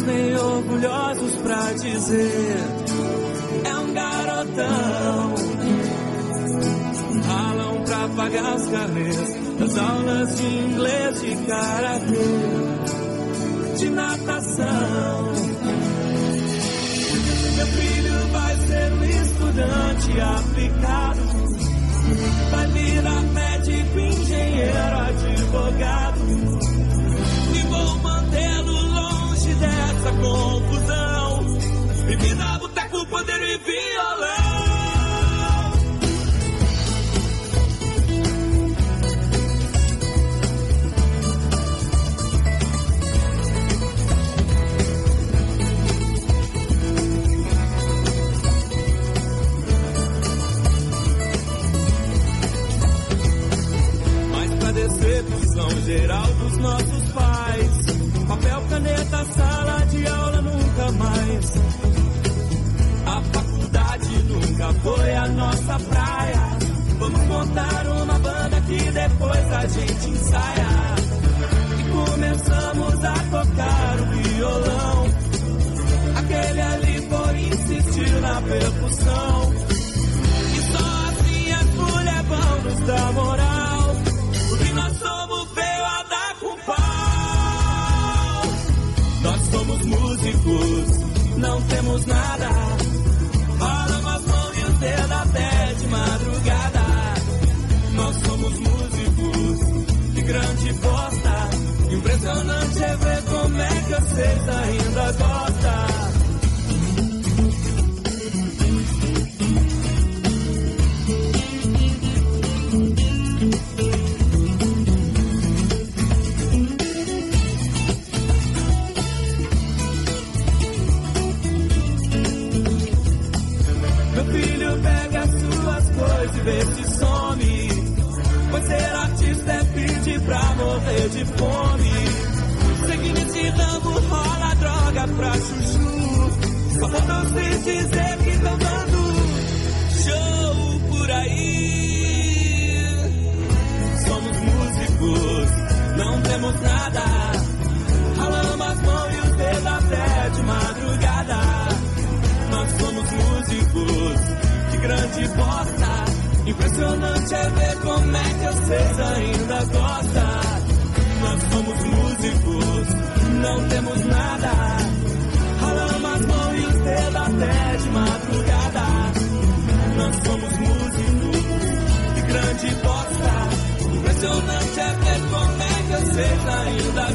nem orgulhosos pra dizer é um garotão. Ralam pra pagar os carnês das aulas de inglês, de karatê, de natação. Meu filho vai ser um estudante aplicado, vai virar médico, engenheiro, advogado, e vou mantê-lo longe dessa confusão. Bebida, boteco, poder e violão. Decepção geral dos nossos pais, papel, caneta, sala de aula nunca mais. A faculdade nunca foi a nossa praia. Vamos montar uma banda que depois a gente ensaia. E começamos a tocar o violão. Aquele ali foi insistir na percussão. E só assim as mulheres vão nos dar moral. Porque nós somos feio a dar com pau. Nós somos músicos, não temos nada. Rolam as mãos e os dedos até de madrugada. Nós somos músicos, que grande bosta. Impressionante é ver como é que vocês ainda gostam. Vê se some, pois ser artista é pedir pra morrer de fome. Seguindo esse ramo rola droga pra chuchu. Só faltou se dizer que tão dando show por aí. Somos músicos, não temos nada. Ralamos as mãos e os dedos até de madrugada. Nós somos músicos, que grande bosta. Impressionante é ver como é que vocês ainda gostam. Nós somos músicos, não temos nada. Ralamos as mãos e os dedos até de madrugada. Nós somos músicos, que grande bosta. Impressionante é ver como é que vocês ainda